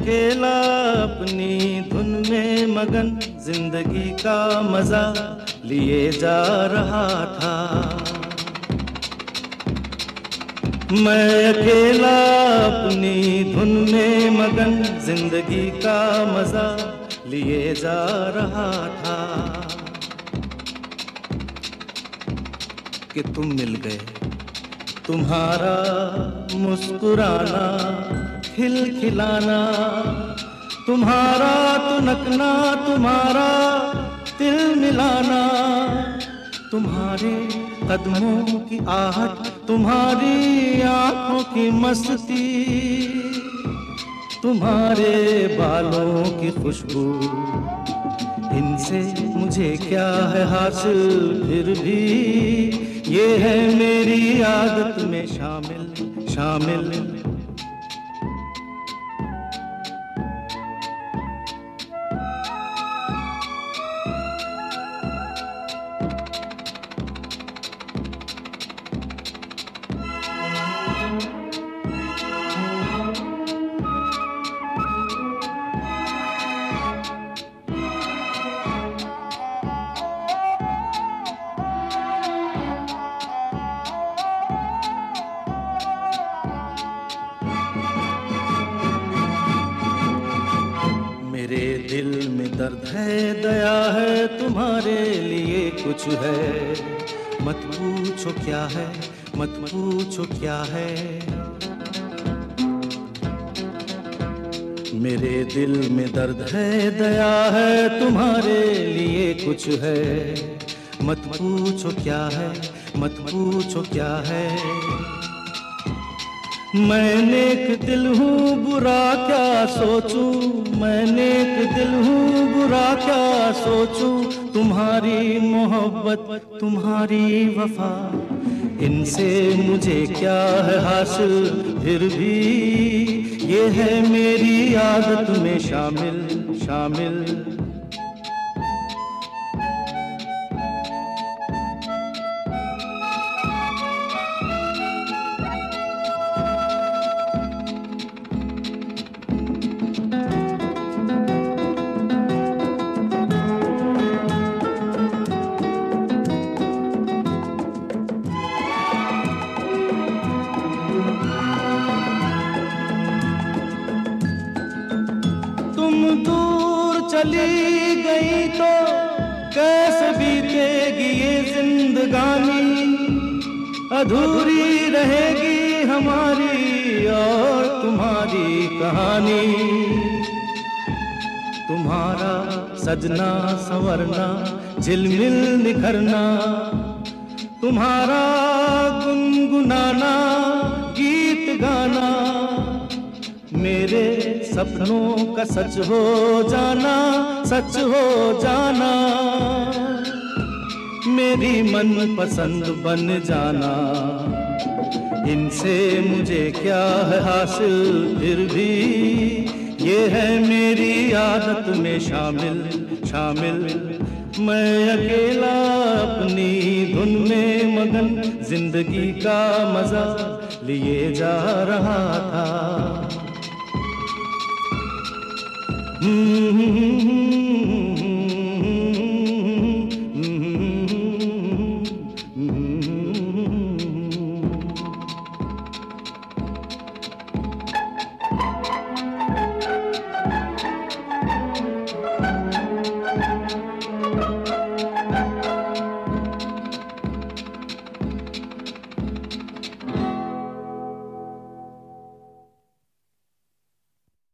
अकेला अपनी धुन में मगन जिंदगी का मजा लिए जा रहा था। मैं अकेला अपनी धुन में मगन जिंदगी का मजा लिए जा रहा था कि तुम मिल गए। तुम्हारा मुस्कुराना, खिलखिलाना, तुम्हारा तुनकना, तुम्हारा तिल मिलाना, तुम्हारे कदमों की आहट, तुम्हारी आंखों की मस्ती, तुम्हारे बालों की खुशबू, इनसे मुझे क्या है हासिल, फिर भी ये है मेरी आदत में शामिल शामिल। मेरे दिल में दर्द है, दया है, तुम्हारे लिए कुछ है। मत पूछो क्या है, मत पूछो क्या है। मेरे दिल में दर्द है, दया है, तुम्हारे लिए कुछ है। मत पूछो क्या है, मत पूछो क्या है। मैं नेक दिल हूँ, बुरा क्या सोचूं, मैं नेक दिल हूँ, बुरा क्या सोचूं। तुम्हारी मोहब्बत, तुम्हारी वफा, इनसे मुझे क्या है हासिल, फिर भी ये है मेरी आदत में शामिल शामिल। तुम दूर चली गई तो कैसे बीतेगी ये जिंदगानी, अधूरी रहेगी हमारी और तुम्हारी कहानी। तुम्हारा सजना संवरना, झिलमिल निखरना, तुम्हारा गुनगुनाना, गीत गाना, मेरे सपनों का सच हो जाना, सच हो जाना, मेरी मन पसंद बन जाना। इनसे मुझे क्या है हासिल, फिर भी ये है मेरी आदत में शामिल शामिल। मैं अकेला अपनी धुन में मगन जिंदगी का मजा लिए जा रहा था।